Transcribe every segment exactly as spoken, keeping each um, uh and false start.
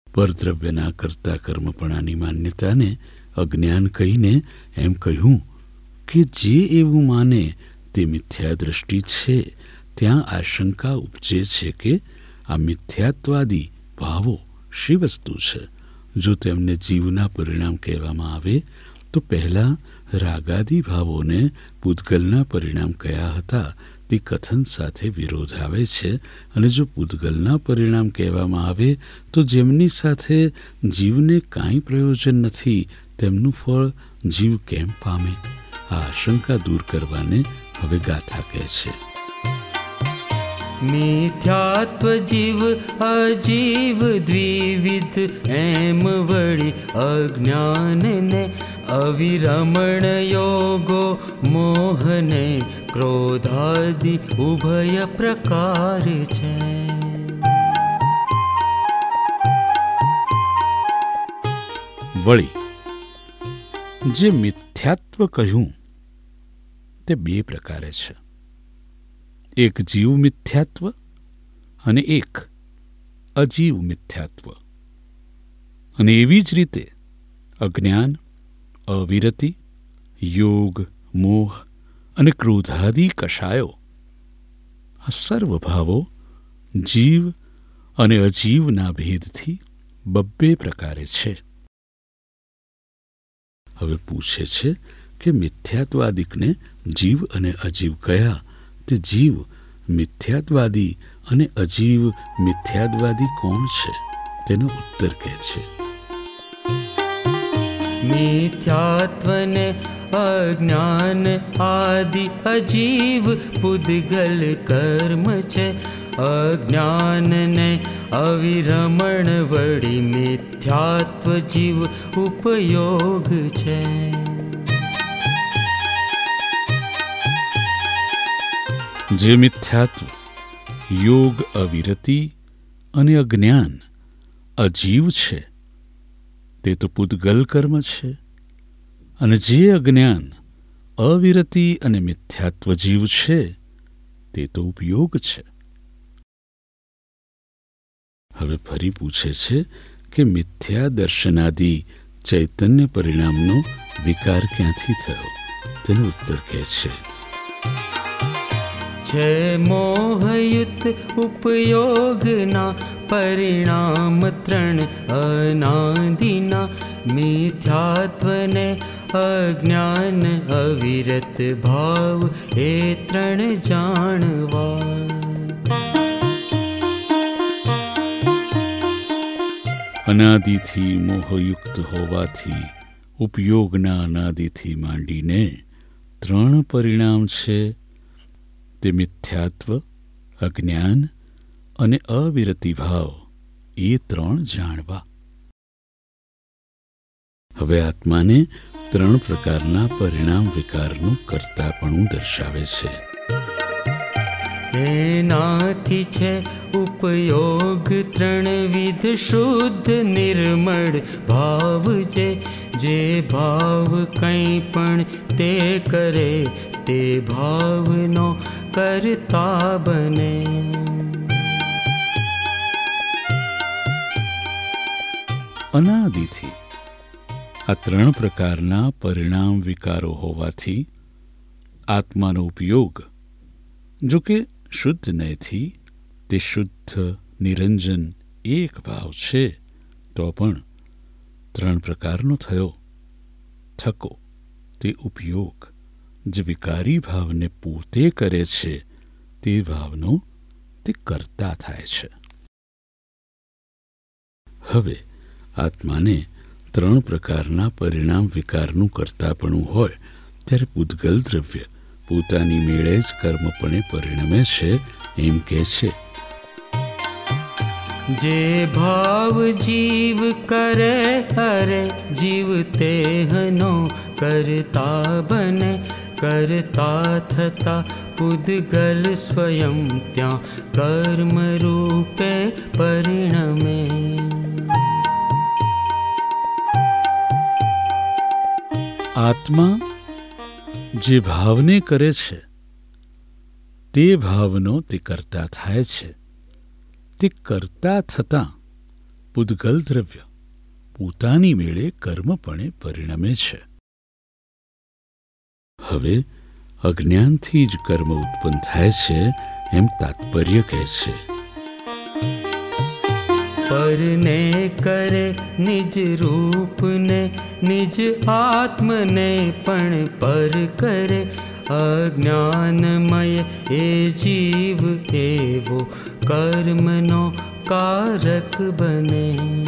પરદ્રવ્યના કરતા કર્મપણાની માન્યતાને અજ્ઞાન કહીને એમ કહ્યું કે જે એવું માને તે મિથ્યા દ્રષ્ટિ છે. ત્યાં આશંકા ઉપજે છે કે આ મિથ્યાત્વાદી ભાવો શી વસ્તુ છે. જો તેમને જીવના પરિણામ કહેવામાં આવે તો પહેલાં રાગાદી ભાવોને પૂતગલના પરિણામ કયા હતા તે કથન સાથે વિરોધ આવે છે. અને જો પૂતગલના પરિણામ કહેવામાં આવે તો જેમની સાથે જીવને કાંઈ પ્રયોજન નથી તેમનું ફળ જીવ કેમ પામે? આ આશંકા દૂર કરવાને હવે ગાથા કહે છે. મિથ્યાત્વ જીવ અજીવ દ્વિવિધ એમ વળી અજ્ઞાનને અવિરમણ યોગો મોહને ક્રોધાદિ ઉભય પ્રકાર છે. વળી જે મિથ્યાત્વ કહ્યું તે બે પ્રકારે છે. એક જીવ મિથ્યાત્વ અને એક અજીવ મિથ્યાત્વ. અને એવી જ રીતે અજ્ઞાન, અવિરતિ, યોગ, મોહ અને ક્રોધાદી કષાયો આ સર્વ ભાવો જીવ અને અજીવના ભેદથી બબ્બે પ્રકારે છે. હવે પૂછે છે કે મિથ્યાત્વાદિકને જીવ અને અજીવ કયા? તે જીવ મિથ્યાત્વાદી અને અજીવ મિથ્યાત્વાદી કોણ છે? તેનો ઉત્તર કહે છે. મિથ્યાત્વને અજ્ઞાન આદિ અજીવ પૂતગલ કર્મ છે. અજ્ઞાનને અવિરમણ વળી મિથ્યાત્વ જીવ ઉપયોગ છે. જે મિથ્યાત્વ, યોગ, અવિરતિ અને અજ્ઞાન અજીવ છે તે તો પૂતગલ કર્મ છે. અને જે અજ્ઞાન, અવિરતિ અને મિથ્યાત્વ જીવ છે તે તો ઉપયોગ છે. હવે ફરી પૂછે છે કે મિથ્યા દર્શનાદિ ચૈતન્ય પરિણામનો વિકાર ક્યાંથી થયો? તેનો ઉત્તર કહે છે. છે મોહયુત ઉપયોગના પરિણામ ત્રણ અનાદિના. મિથ્યાત્વને અજ્ઞાન અવિરત ભાવ એ ત્રણ જાણવા. અનાદિથી મોહયુક્ત હોવાથી ઉપયોગના અનાદિથી માંડીને ત્રણ પરિણામ છે. તે મિથ્યાત્વ, અજ્ઞાન અને અવિરતિ ભાવ એ ત્રણ જાણવા. હવે આત્માને ત્રણ પ્રકારના પરિણામ વિકારનું કર્તાપણું દર્શાવે છે. એનાથી છે ઉપયોગ ત્રણવિધ શુદ્ધ નિર્મળ ભાવ છે. જે ભાવ કંઈ પણ તે કરે તે ભાવનો કરતા બને. અનાદિથી આ ત્રણ પ્રકારના પરિણામ વિકારો હોવાથી આત્માનો ઉપયોગ જો કે શુદ્ધ નયથી તે શુદ્ધ નિરંજન એક ભાવ છે તો પણ ત્રણ પ્રકારનો થયો. થકો તે ઉપયોગ જે વિકારી ભાવને પોતે કરે છે તે ભાવનો તે કરતા થાય છે. હવે આત્માને ત્રણ પ્રકારના પરિણામ વિકારનું કરતાપણું હોય ત્યારે પૂતગલ દ્રવ્ય પોતાની મેળે જ કર્મપણે પરિણમે છે એમ કહે છે. જે ભાવ જીવ કરે હરે જીવ તેહનો કરતા બને. કરતા થતા પૂતગલ સ્વયં ત્યાં કર્મ રૂપે પરિણમે. આત્મા જે ભાવને કરે છે તે ભાવનો તે કરતા થાય છે. તે કરતા થતાં પૂદગલ દ્રવ્ય પોતાની મેળે કર્મપણે પરિણમે છે. હવે અજ્ઞાનથી જ કર્મ ઉત્પન્ન થાય છે એમ તાત્પર્ય કહે છે. પરને કરે નિજ રૂપને નિજ આત્મને પણ પર કરે. અજ્ઞાનમય એ જીવ એવો કર્મનો કારક બને.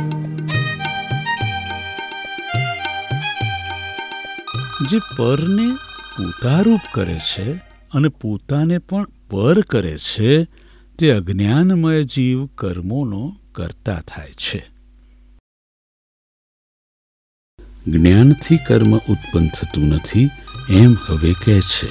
જે પરને પોતારૂપ કરે છે અને પોતાને પણ પર કરે છે તે અજ્ઞાનમય જીવ કર્મોનો કરતા થાય છે. જ્ઞાનથી કર્મ ઉત્પન્ન થતું નથી એમ હવે કહે છે.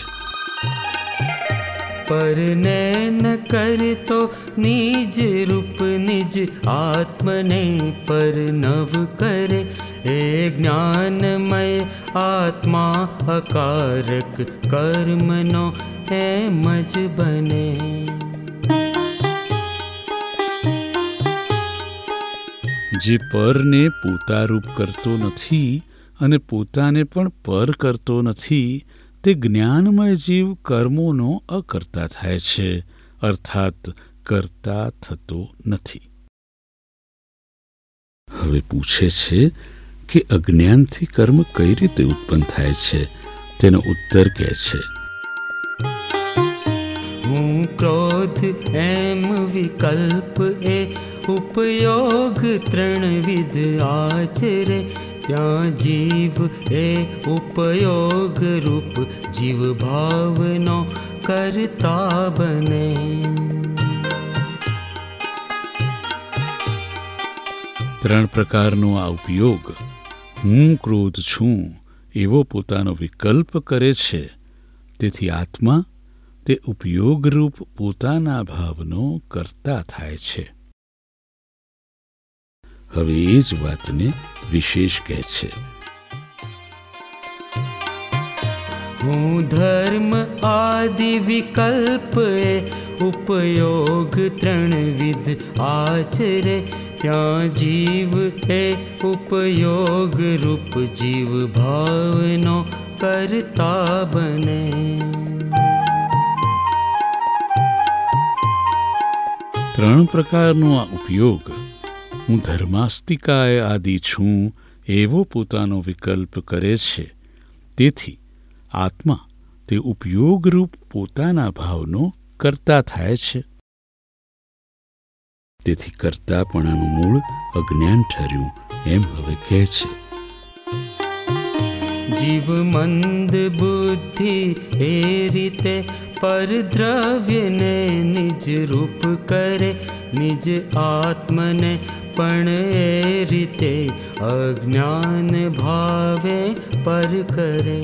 પરને ન કરતો નિજ રૂપ નિજ આત્મને પર નવ કરે. એ જ્ઞાનમય આત્મા અકારક કર્મનો એમ જ બને. જે પરને પોતારૂપ કરતો નથી અને પોતાને પણ પર કરતો નથી તે જ્ઞાનમય જીવ કર્મોનો અકર્તા થાય છે, અર્થાત કરતા થતો નથી. હવે પૂછે છે કે અજ્ઞાનથી કર્મ કઈ રીતે ઉત્પન્ન થાય છે? તેનો ઉત્તર કહે છે. હું ક્રોધ એમ વિકલ્પ એ ઉપયોગ ત્રણવિધ આચરે. ત્યાં જીવ એ ઉપયોગ રૂપ જીવ ભાવનો કરતા બને. ત્રણ પ્રકારનો આ ઉપયોગ હું ક્રોધ છું એવો પોતાનો વિકલ્પ કરે છે. તેથી આત્મા તે ઉપયોગરૂપ પોતાના ભાવનો કરતા થાય છે. હવે એ જ વાતને વિશેષ કહે છે. હું ધર્મ આદિ વિકલ્પ એ ઉપયોગ ત્રણવિધ આચરે. ત્યાં જીવ એ ઉપયોગ રૂપ જીવ ભાવનો કરતા બને. ત્રણ પ્રકારનો આ ઉપયોગ હું ધર્માસ્તિકાય આદિ છું એવો પોતાનો વિકલ્પ કરે છે. તેથી આત્મા તે ઉપયોગરૂપ પોતાના ભાવનો કરતા થાય છે. તેથી કરતાપણાનું મૂળ અજ્ઞાન ઠર્યું એમ હવે કહે છે. જીવ મંદ બુદ્ધિ એ રીતે પરદ્રવ્યને નિજ રૂપ કરે. નિજ આત્મને પણ એ રીતે અજ્ઞાન ભાવે પર કરે.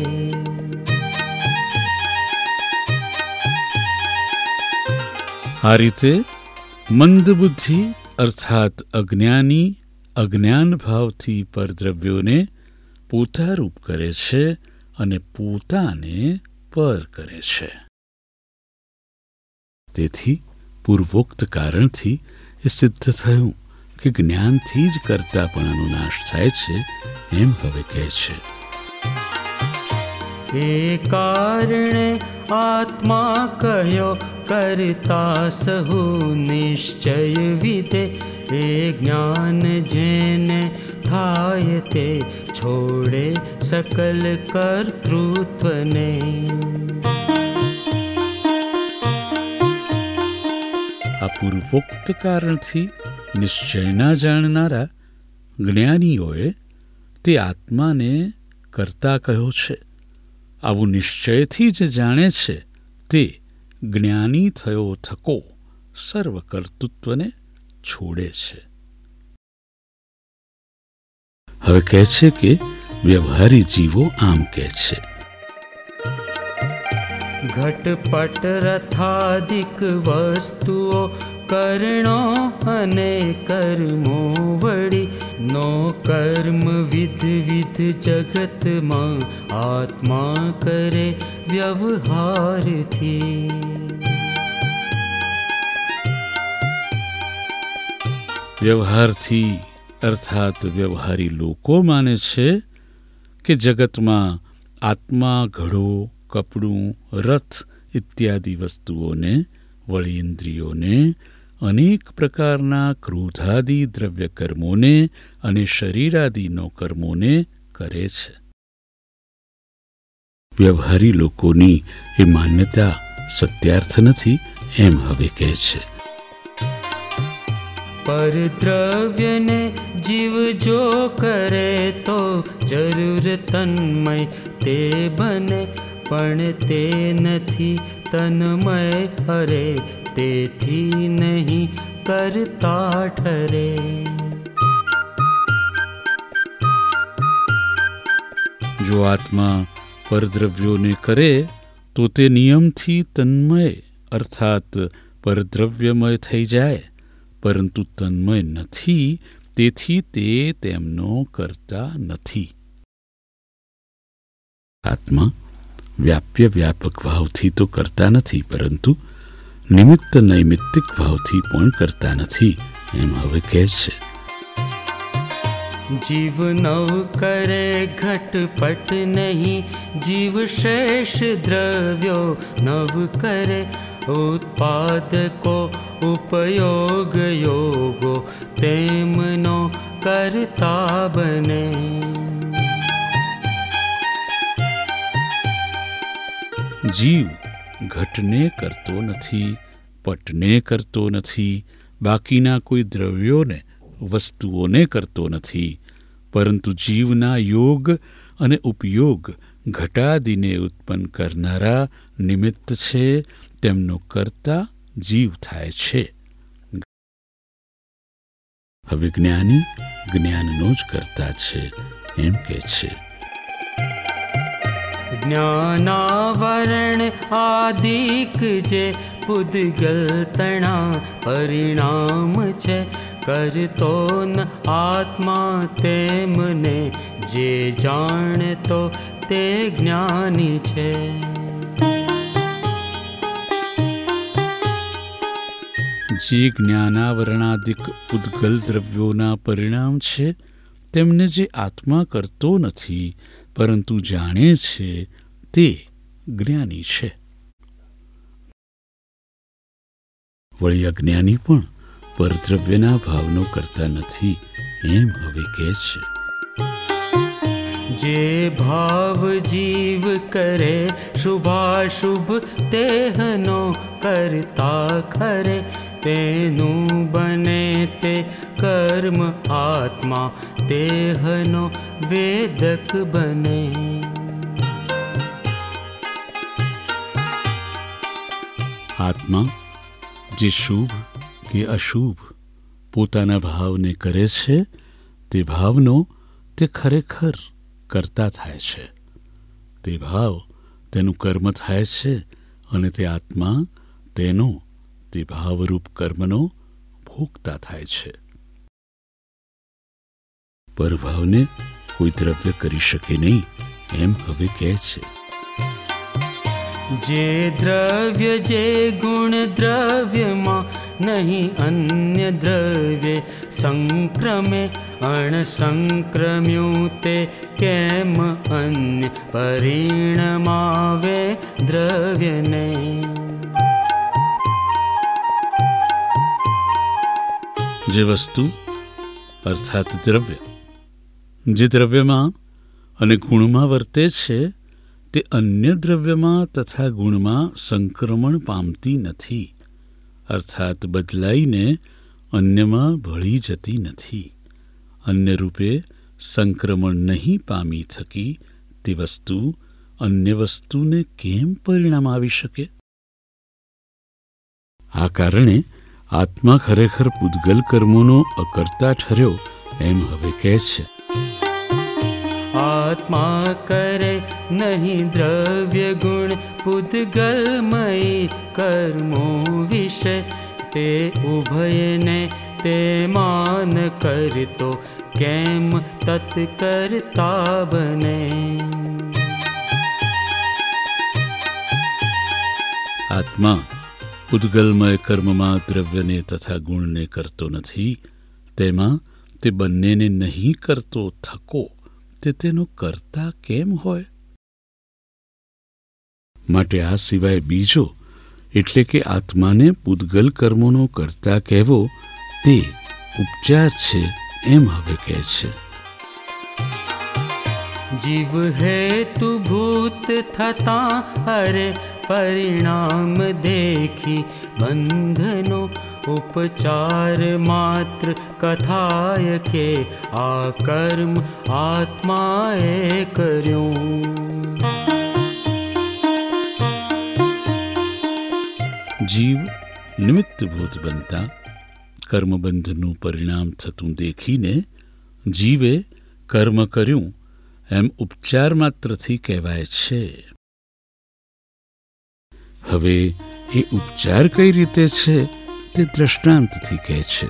આ રીતે મંદબુદ્ધિ અર્થાત અજ્ઞાની અજ્ઞાન ભાવથી પરદ્રવ્યોને પોતારૂપ કરે છે અને પોતાને પર કરે છે. તેથી પૂર્વોક્ત કારણથી એ સિદ્ધ થયું કે જ્ઞાનથી જ કરતાપણાનો નાશ થાય છે એમ હવે કહે છે. એ કારણે આત્મા કહ્યો કરતા સહુ નિશ્ચય વિદે. એ જ્ઞાન જેને થાય તે છોડે સકલ કર્તૃત્વને. આ પૂર્વોક્ત કારણથી નિશ્ચયના જાણનારા જ્ઞાનીઓએ તે આત્માને કરતા કહ્યો છે. આવું નિશ્ચયથી જ જાણે છે તે જ્ઞાની થયો થકો સર્વ કર્તૃત્વને છોડે છે. હવે કહે છે કે વ્યવહારી જીવો આમ કહે છે. ઘટપટ રથાદિક વસ્તુઓ કરણો અને કર્મો વળી. નો કર્મ વિધ વિધ જગતમાં આત્મા કરે વ્યવહારથી. વ્યવહારથી અર્થાત વ્યવહારી લોકો માને છે કે જગતમાં આત્મા, ઘડો, કપડું, રથ ઇત્યાદિ વસ્તુઓને, વળી ઇન્દ્રિયોને, અનેક પ્રકારના ક્રોધાદિ દ્રવ્ય કર્મોને અને શરીરાદિનો કર્મોને કરે છે. વ્યવહારી લોકોની એ માન્યતા સત્યાર્થ નથી એમ હવે કહે છે. પરદ્રવ્યને જીવ જો કરે તો જરૂર તન્મય તે બને, પણ તે નથી તન્મય હરે, તેથી નહીં કરતા ઠરે. જો આત્મા પરદ્રવ્યોને કરે તો તે નિયમથી તન્મય અર્થાત પરદ્રવ્યમય થઈ જાય, પરંતુ તન્મય નથી, તેથી તે તેમનો કરતા નથી. આત્મા વ્યાપ્ય વ્યાપક ભાવથી તો કરતા નથી, પરંતુ નિમિત્ત નૈમિત્તિક ભાવથી પણ કરતા નથી એમ હવે કહે છે. જીવ નવ કરે ઘટપટ નહીં, જીવ શેષ દ્રવ્યો નવ કરે, ઉત્પાદકો ઉપયોગ યોગો તેમનો કરતા બને. જીવ ઘટને કરતો નથી, પટને કરતો નથી, બાકીના કોઈ દ્રવ્યોને, વસ્તુઓને કરતો નથી, પરંતુ જીવના યોગ અને ઉપયોગ ઘટાદિને ઉત્પન્ન કરનારા નિમિત્ત છે, તેમનો કરતા જીવ થાય છે. હવે જ્ઞાની જ્ઞાનનો જ કરતા છે એમ કે છે. જ્ઞાનાવરણ આદિક જે પૂદગલ તણા પરિણામ છે, કરતો ન આત્મા તેમને, જે જાણતો તે જ્ઞાની છે. જે જ્ઞાનાવરણાદિક ઉદ્ગલ દ્રવ્યોના પરિણામ છે, તેમને જે આત્મા કરતો નથી પરંતુ જાણે છે તે જ્ઞાની છે. વળી અજ્ઞાની પણ પરદ્રવ્યના ભાવનો કરતા નથી એમ હવે કહે છે. જે ભાવ જીવ કરે શુભાશુભ તેહનો કરતા ખરે, તેનું બને તે કર્મ આત્મા તેહનો વેદક બને. આત્મા જે શુભ કે અશુભ પોતાના ભાવને કરે છે, તે ભાવનો તે ખરેખર કરતા થાય છે. તે ભાવ તેનું કર્મ થાય છે અને તે આત્મા તેનો તે ભાવરૂપ કર્મનો ભોગતા થાય છે. પરભાવને કોઈ દ્રવ્ય કરી શકે નહીં એમ હવે કહે છે. જે દ્રવ્ય જે ગુણ દ્રવ્યમાં નહીં અન્ય દ્રવ્ય સંક્રમે, અણસંક્રમ્યું તે કેમ અન્ય પરિણમાવે દ્રવ્યને. જે વસ્તુ અર્થાત દ્રવ્ય જે દ્રવ્યમાં અને ગુણમાં વર્તે છે, તે અન્ય દ્રવ્યમાં તથા ગુણમાં સંક્રમણ પામતી નથી, અર્થાત બદલાઈને અન્યમાં ભળી જતી નથી. અન્ય રૂપે સંક્રમણ નહીં પામી થકી તે વસ્તુ અન્ય વસ્તુને કેમ પરિણામ આવી શકે? આ કારણે આત્મા ખરેખર પૂદગલ કર્મોનો અકર્તા ઠર્યો એમ હવે કહે છે. આત્મા કરે નહીં દ્રવ્ય ગુણ પૂદગલમયી કર્મો વિશે, તે ઉભયને તે માન કરતો કેમ તત કરતા બને. આત્મા પૂદગલમય કર્મમાં દ્રવ્યને તથા ગુણને કરતો નથી, તેમાં તે બંનેને નહીં કરતો થકો તે તેનો કરતા કેમ હોય? માટે આ સિવાય બીજો એટલે કે આત્માને પૂદગલ કર્મોનો કરતા કહેવો તે ઉપચાર છે એમ હવે કહે છે. જીવ હેતુ ભૂત થતા હરે પરિણામ દેખી બંધનો ઉપચાર માત્ર કથાય કે આ કર્મ આત્માએ કર્યું. જીવ નિમિત્તભૂત બનતા કર્મબંધનું પરિણામ થતું દેખીને જીવે કર્મ કર્યું એમ ઉપચાર માત્રથી કહેવાય છે. હવે એ ઉપચાર કઈ રીતે છે તે દ્રષ્ટાંતથી કહે છે.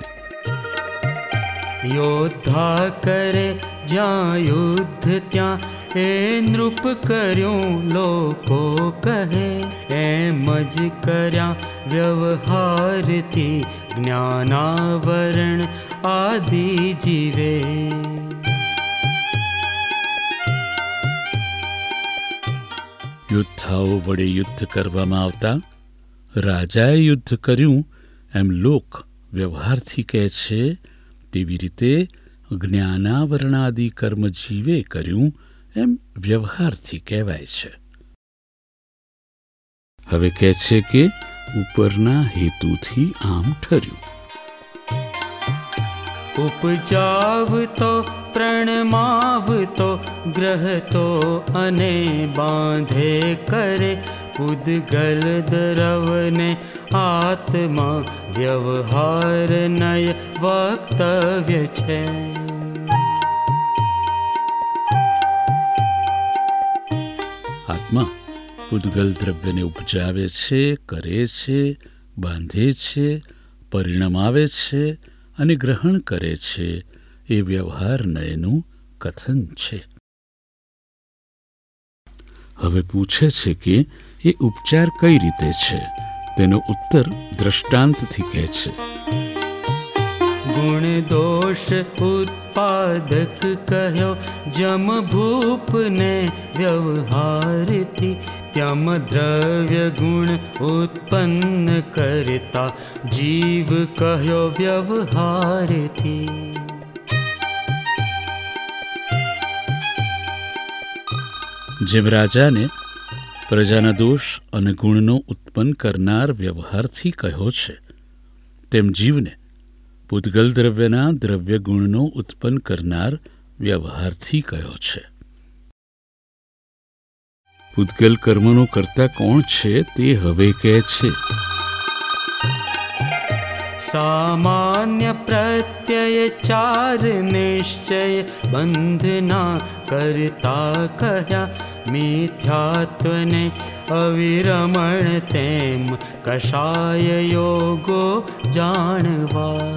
યોદ્ધા કરે જ્યાં યુદ્ધ ત્યાં એ નૃપ કર્યું લોકો કહે એમ જ કર્યા વ્યવહારથી જ્ઞાનાવરણ આદિ જીવે. યોદ્ધાઓ વડે યુદ્ધ કરવામાં આવતા રાજાએ યુદ્ધ કર્યું એમ લોક વ્યવહારથી કહે છે. તેવી રીતે જ્ઞાનાવરણાદિ કર્મ જીવે કર્યું એમ વ્યવહારથી કહેવાય છે. હવે કહે છે કે ઉપરના હેતુથી આમ ઠર્યું. ઉપજાવતો પ્રણમાવતો ગ્રહતો અને બાંધે કરે પૂદગલ દ્રવને આત્મા વ્યવહાર નય વક્તવ્ય છે. આત્મા પૂદગલ દ્રવ્યને ઉપજાવે છે, કરે છે, બાંધે છે, પરિણમાવે છે અને ગ્રહણ કરે છે એ વ્યવહાર નયનું કથન છે. હવે પૂછે છે કે એ ઉપચાર કઈ રીતે છે તેનો ઉત્તર દ્રષ્ટાંતથી કહે છે. ગુણ દોષ ઉત્પાદક કહ્યો જમ ભૂપને વ્યવહારથી ત્યમ દ્રવ્ય ગુણ ઉત્પન્ન કરતા જીવ કહ્યો વ્યવહારથી. જેમ રાજાને પ્રજાના દોષ અને ગુણનો ઉત્પન્ન કરનાર વ્યવહારથી કહ્યો છે તેમ જીવને પૂદગલ દ્રવ્યના દ્રવ્ય ગુણનો ઉત્પન્ન કરનાર વ્યવહારથી કહ્યો છે. પૂદગલ કર્મનો કરતા કોણ છે તે હવે કહે છે. સામાન્ય પ્રત્યય ચાર નિશ્ચય બંધના કરતા કહ્યા મિથ્યાત્વને અવિરમણ તેમ કષાય યોગો જાણવા.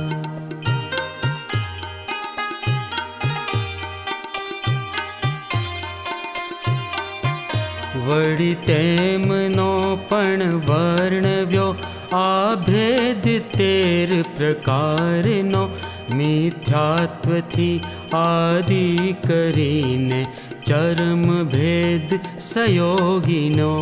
વળી તેમનો પણ વર્ણવ્યો આ ભેદ તેર પ્રકારનો મિથ્યાત્વથી આદિ કરીને ચરમ ભેદ સયોગીનો.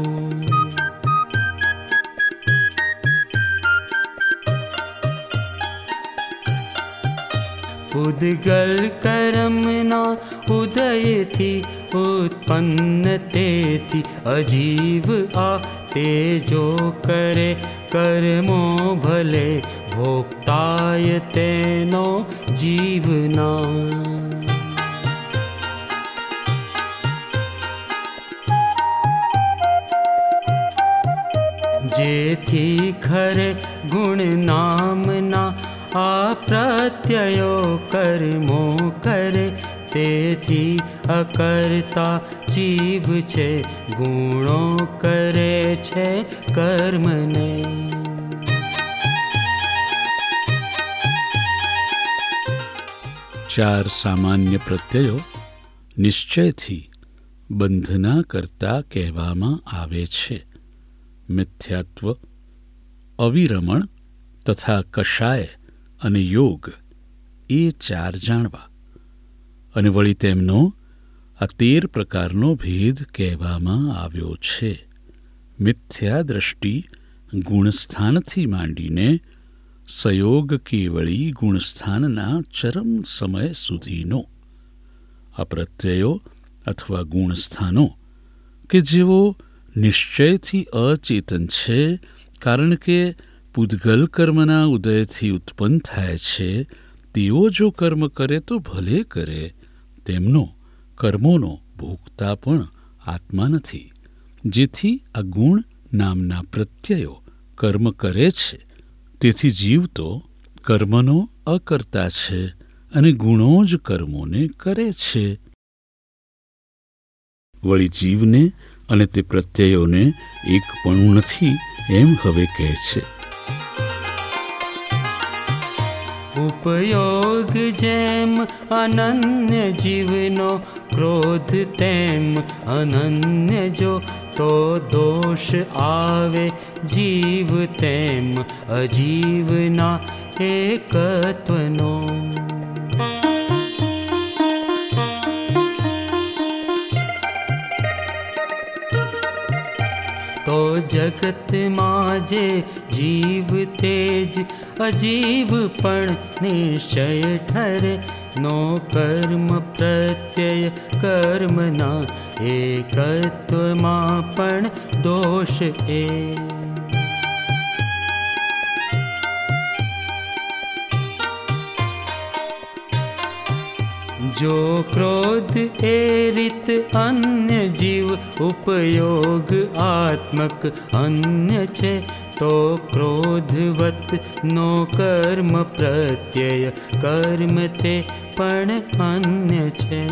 પૂદગલ કર્મના ઉદયથી ઉત્પન્ન તેથી અજીવ આ તેજો કરે કર્મો ભલે ભોક્તાય તેનો જીવના. જેથી ખરે ગુણ નામના આ પ્રત્યયો કર્મો કરે તેથી અકર્તા જીવ છે ગુણો કરે છે કર્મને. ચાર સામાન્ય પ્રત્યયો નિશ્ચયથી બંધના કરતા કહેવામાં આવે છે. મિથ્યાત્વ, અવિરમણ તથા કષાય અને યોગ એ ચાર જાણવા. અને વળી તેમનો આ તેર પ્રકારનો ભેદ કહેવામાં આવ્યો છે. મિથ્યા દ્રષ્ટિ ગુણસ્થાનથી માંડીને સયોગ કેવળી ગુણસ્થાનના ચરમ સમય સુધીનો. આ પ્રત્યયો અથવા ગુણસ્થાનો કે જેઓ નિશ્ચયથી અચેતન છે, કારણ કે પૂદગલ કર્મના ઉદયથી ઉત્પન્ન થાય છે, તેઓ જો કર્મ કરે તો ભલે કરે, તેમનો કર્મોનો ભોગતા પણ આત્મા નથી. જેથી આ ગુણ નામના પ્રત્યયો કર્મ કરે છે, તેથી જીવ તો કર્મનો અકર્તા છે અને ગુણો જ કર્મોને કરે છે. વળી જીવને અને તે પ્રત્યયોને એકપણું નથી એમ હવે કહે છે. उपयोग जेम अनन्य जीवनो क्रोध तेम अनन्य जो तो दोष आवे जीव तेम अजीवना एकत्वनो. तो जगत माजे जीव तेज अजीव पण निश्चय ठरे. नो कर्म प्रत्यय कर्मना एकत्वमा पण दोष ए. जो क्रोध ए रित अन्य जीव उपयोग आत्मक अन्य छे. तो क्रोधवत नो कर्म प्रत्यय कर्म ते पण अन्य छे.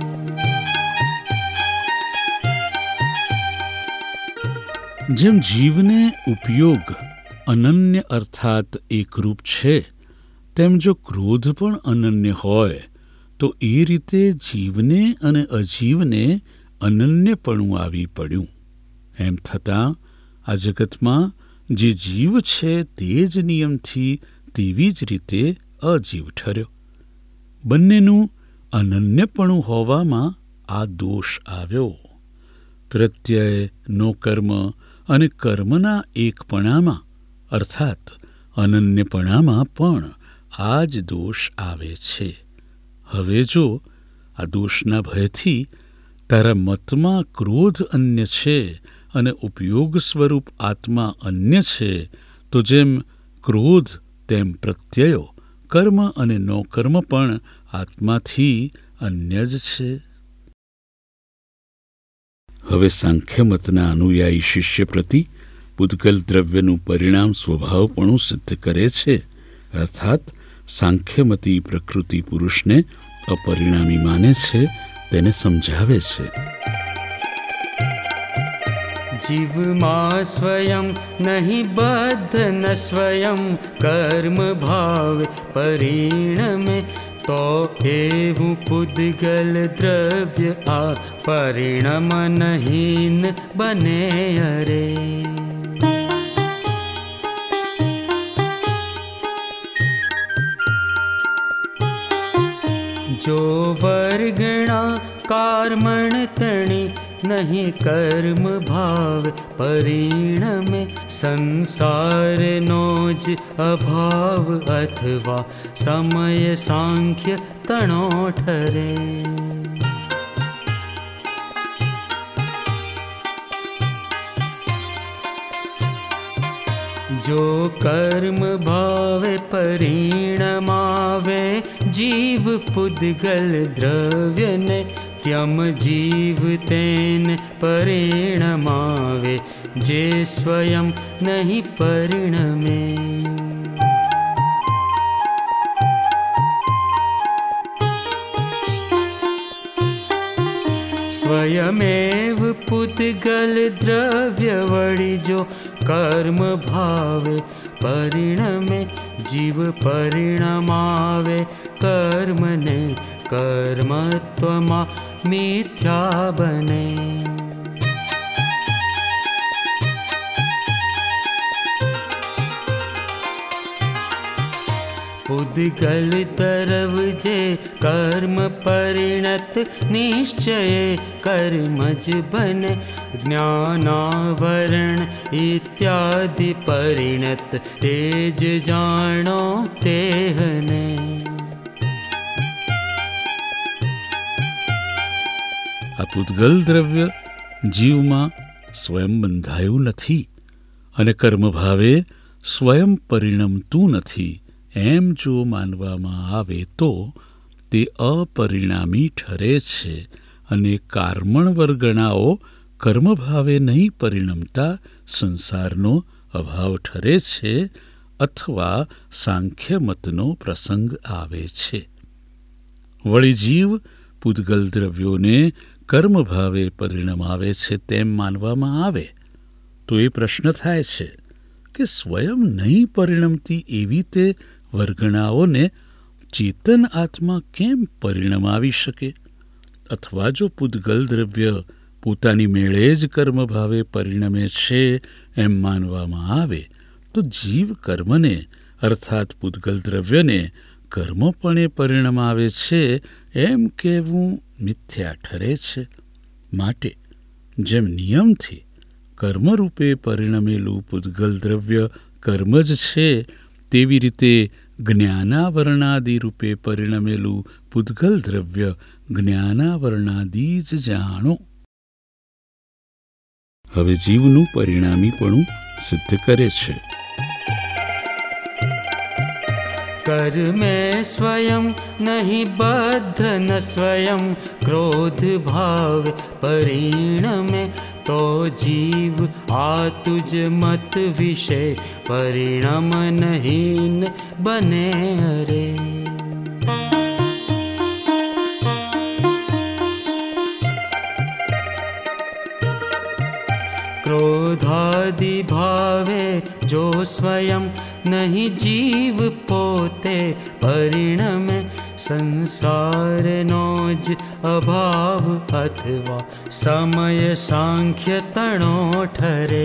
જેમ જીવને ઉપયોગ અનન્ય અર્થાત એકરૂપ છે, તેમ જો ક્રોધ પણ અનન્ય હોય તો એ રીતે જીવને અને અજીવને અનન્યપણું આવી પડ્યું. એમ થતાં આ જગતમાં જે જીવ છે તે જ નિયમથી તેવી જ રીતે અજીવ ઠર્યો. બંનેનું અનન્યપણું હોવામાં આ દોષ આવ્યો. પ્રત્યય નો કર્મ અને કર્મના એકપણામાં અર્થાત અનન્યપણામાં પણ આ જ દોષ આવે છે. હવે જો આ દોષના ભયથી તારા મતમાં ક્રોધ અન્ય છે અને ઉપયોગ સ્વરૂપ આત્મા અન્ય છે, તો જેમ ક્રોધ તેમ પ્રત્યયો કર્મ અને નો કર્મ પણ આત્માથી અન્ય જ છે. હવે સાંખ્ય મતના અનુયાયી શિષ્ય પ્રતિ પૂદગલ દ્રવ્યનું પરિણામ સ્વભાવપણું સિદ્ધ કરે છે. અર્થાત સાંખ્યમતી પ્રકૃતિ પુરુષને અપરિણામી માને છે, તેને સમજાવે છે. जीव मा स्वयं नहीं बद्ध न स्वयं कर्म भाव परिणमे. तो एवं पूदगल द्रव्य आ परिणम नहीं बने अरे. जो वर्गणा कर्मण तणी नहीं कर्म भाव परिणमे. संसार नोज अभाव अथवा समय सांख्य तणो ठरे. जो कर्म भावे परिणमावे जीव पूदगल द्रव्य ने. त्यम जीव तेन परिणमावे जे स्वयं नहीं परिणमे. स्वयमेव पूदगल द्रव्य वड़ी जो कर्म भावे परिणमे. जीव परिणमावे कर्म ने कर्मत्वमा मिथ्या बने. ઉદ્ગલ તરવ જે કર્મ પરિણત નિશ્ચય કર્મ જ બને જ્ઞાનાવરણ ઇત્યાદિ પરિણત તેજ જાણો તેહને. આ પૂતગલ દ્રવ્ય જીવમાં સ્વયં બંધાયું નથી અને કર્મભાવે સ્વયં પરિણમતું નથી એમ જો માનવામાં આવે તો તે અપરિણામી ઠરે છે અને કારમણ વર્ગણાઓ કર્મભાવે નહીં પરિણમતા સંસારનો અભાવ ઠરે છે અથવા સાંખ્ય મતનો પ્રસંગ આવે છે. વળી જીવ પૂતગલ દ્રવ્યોને કર્મભાવે પરિણમાવે છે તેમ માનવામાં આવે તો એ પ્રશ્ન થાય છે કે સ્વયં નહીં પરિણમતી એવી તે વર્ગણાઓને ચેતન આત્મા કેમ પરિણમાવી શકે? અથવા જો પૂતગલ દ્રવ્ય પોતાની મેળે જ કર્મભાવે પરિણમે છે એમ માનવામાં આવે તો જીવ કર્મને અર્થાત પૂતગલ દ્રવ્યને કર્મપણે પરિણમાવે છે એમ કહેવું મિથ્યા ઠરે છે. માટે જેમ નિયમથી કર્મરૂપે પરિણમેલું પૂતગલ દ્રવ્ય કર્મ જ છે તેવી રીતે જ્ઞાનાવરણાદિ રૂપે પરિણમેલું પૂતગલ દ્રવ્ય જ્ઞાનાવરણાદિ જ જાણો. હવે જીવનું પરિણામીપણું સિદ્ધ કરે છે. कर्मे स्वयं नहीं बद्ध न स्वयं क्रोध भाव परिणमे तो जीव आतुज मत विषय परिणम नहीं बने रे. क्रोधादि भावे जो स्वयं नहीं जीव पोते परिणमे संसारनो ज अभाव अथवा समय सांख्य तणो ठरे.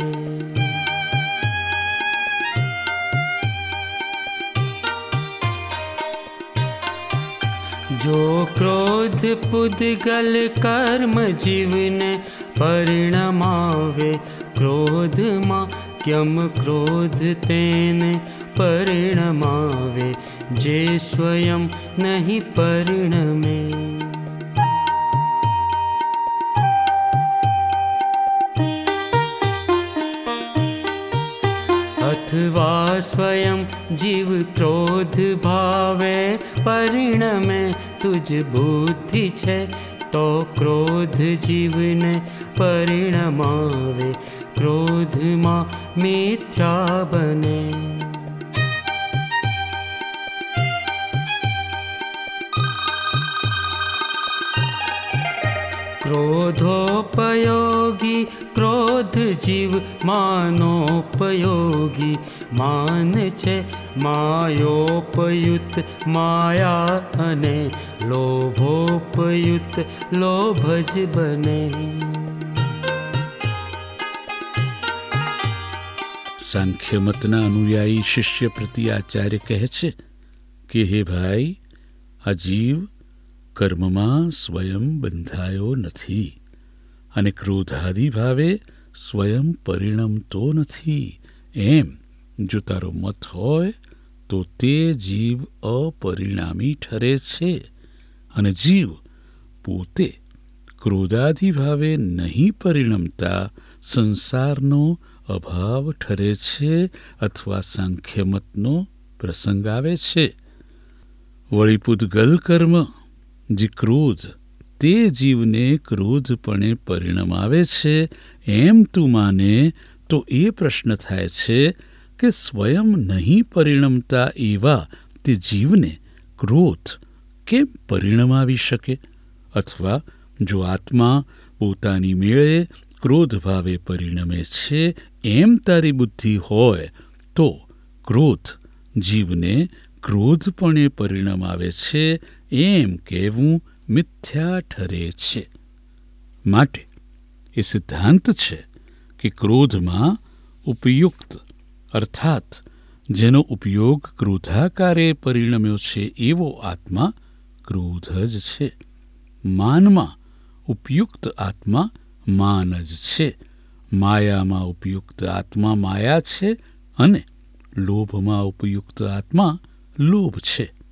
जो क्रोध पुद्गल कर्म जीवने परिणमावे क्रोधमा क्यम क्रोध तेने परिणमावे जे स्वयं नहीं परिणमे. अथवा स्वयं जीव क्रोध भावे परिणमे तुझ बुद्धि छे तो क्रोध जीवने परिणमावे क्रोधમાં મિથ્યા બને. ક્રોધોપયોગી ક્રોધ જીવ માનોપયોગી માન છે માયોપયુક્ત માયા અને લોભોપયુક્ત લોભ જ બને. સાંખ્ય મતના અનુયાયી શિષ્ય પ્રતિ આચાર્ય કહે છે કે હે ભાઈ, આ જીવ કર્મમાં સ્વયં બંધાયો નથી અને ક્રોધાદિ ભાવે સ્વયં પરિણમતો નથી એમ જો તારો મત હોય તો તે જીવ અપરિણામી ઠરે છે અને જીવ પોતે ક્રોધાદિ ભાવે નહીં પરિણમતા સંસારનો અભાવ ઠરે છે અથવા સાંખ્યમતનો પ્રસંગ આવે છે. વળી પૂતગલ કર્મ જે ક્રોધ તે જીવને ક્રોધપણે પરિણમાવે છે એમ તું માને તો એ પ્રશ્ન થાય છે કે સ્વયં નહીં પરિણમતા એવા તે જીવને ક્રોધ કેમ પરિણમાવી શકે? અથવા જો આત્મા પોતાની મેળે ક્રોધ ભાવે પરિણમે છે એમ તારી બુદ્ધિ હોય તો ક્રોધ જીવને ક્રોધપણે પરિણમાવે છે એમ કહેવું મિથ્યા ઠરે છે. માટે એ સિદ્ધાંત છે કે ક્રોધમાં ઉપયુક્ત અર્થાત જેનો ઉપયોગ ક્રોધાકારે પરિણમ્યો છે એવો આત્મા ક્રોધ જ છે. માનમાં ઉપયુક્ત આત્મા માન જ છે. માયામાં ઉપયુક્ત આત્મા માયા છે અને લોભમાં ઉપયુક્ત આત્મા લોભ છે.